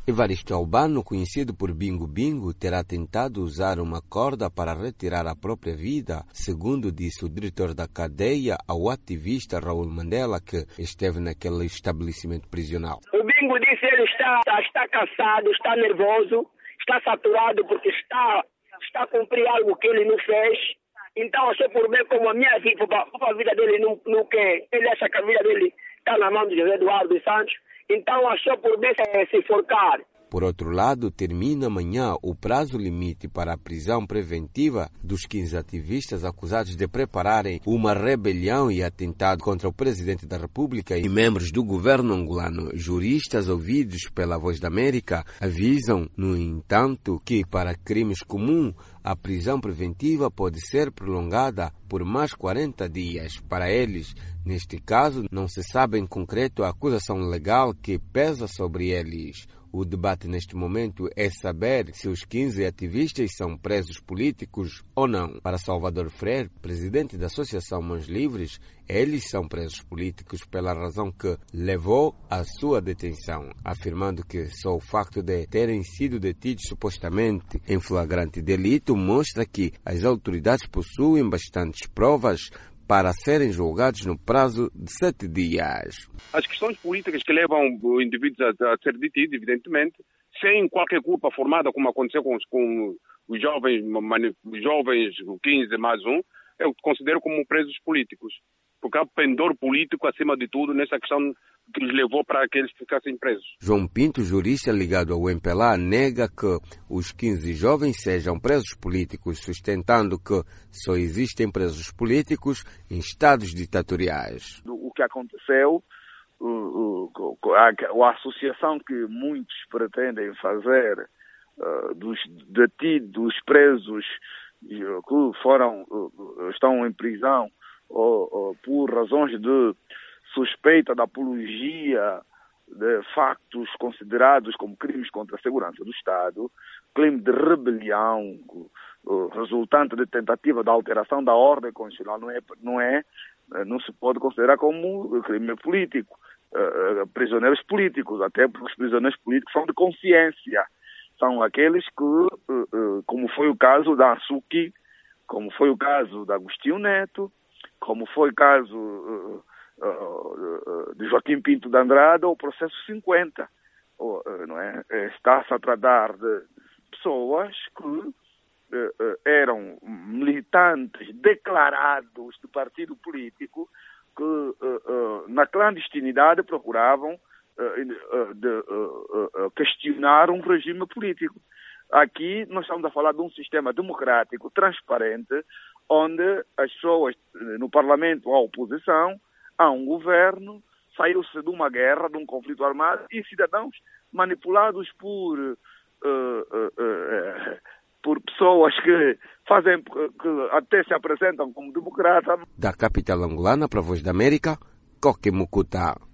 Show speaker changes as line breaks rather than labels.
Evaristo Albano, conhecido por Bingo Bingo, terá tentado usar uma corda para retirar a própria vida, segundo disse o diretor da cadeia ao ativista Raul Mandela, que esteve naquele estabelecimento prisional.
O Bingo disse que ele está cansado, está nervoso, está saturado porque está a cumprir algo que ele não fez. Então achou por bem como a minha vida, a vida dele não quer. Ele acha que a vida dele está na mão de José Eduardo dos Santos. Então achou por bem se enforcar.
Por outro lado, termina amanhã o prazo limite para a prisão preventiva dos 15 ativistas acusados de prepararem uma rebelião e atentado contra o presidente da República e membros do governo angolano. Juristas ouvidos pela Voz da América avisam, no entanto, que para crimes comuns a prisão preventiva pode ser prolongada por mais 40 dias. Para eles, neste caso, não se sabe em concreto a acusação legal que pesa sobre eles. O debate neste momento é saber se os 15 ativistas são presos políticos ou não. Para Salvador Freire, presidente da Associação Mãos Livres, eles são presos políticos pela razão que levou à sua detenção, afirmando que só o facto de terem sido detidos supostamente em flagrante delito mostra que as autoridades possuem bastantes provas para serem julgados no prazo de 7 dias.
As questões políticas que levam o indivíduo a ser detido, evidentemente, sem qualquer culpa formada, como aconteceu com os jovens 15 mais um, eu considero como presos políticos. Porque há pendor político, acima de tudo, nessa questão que os levou para que eles ficassem presos.
João Pinto, jurista ligado ao MPLA, nega que os 15 jovens sejam presos políticos, sustentando que só existem presos políticos em estados ditatoriais.
O que aconteceu, a associação que muitos pretendem fazer dos detidos, presos que estão em prisão, ou por razões de suspeita da apologia de factos considerados como crimes contra a segurança do Estado, crime de rebelião resultante de tentativa de alteração da ordem constitucional, não se pode considerar como crime político, prisioneiros políticos, até porque os prisioneiros políticos são de consciência, são aqueles que, como foi o caso da Açuki, como foi o caso da Agostinho Neto, como foi o caso de Joaquim Pinto de Andrade, ou o processo 50. Não é? Está-se a tratar de pessoas que eram militantes declarados de partido político que na clandestinidade procuravam questionar um regime político. Aqui nós estamos a falar de um sistema democrático, transparente, onde as pessoas, no Parlamento, há oposição, há um governo, saiu-se de uma guerra, de um conflito armado, e cidadãos manipulados por pessoas que até se apresentam como democratas.
Da capital angolana para a Voz da América, Coque Mucuta.